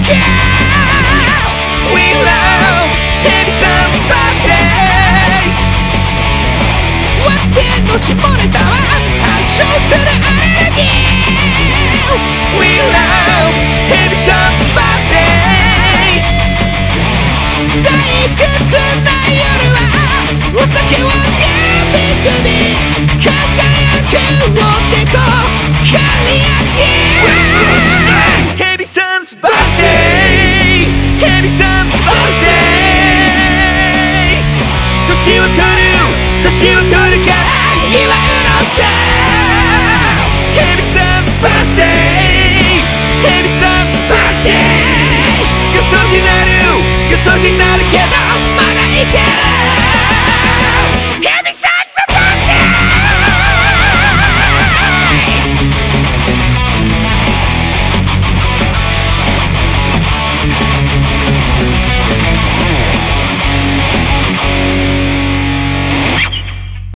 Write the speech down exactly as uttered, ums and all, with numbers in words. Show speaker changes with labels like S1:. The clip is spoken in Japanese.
S1: We love Heavy Sun's birthday ワクチンの下ネタは発症するアレルギー We love Heavy Sun's birthday 退屈な夜はお酒をグビグビ輝くをてこう刈り上げ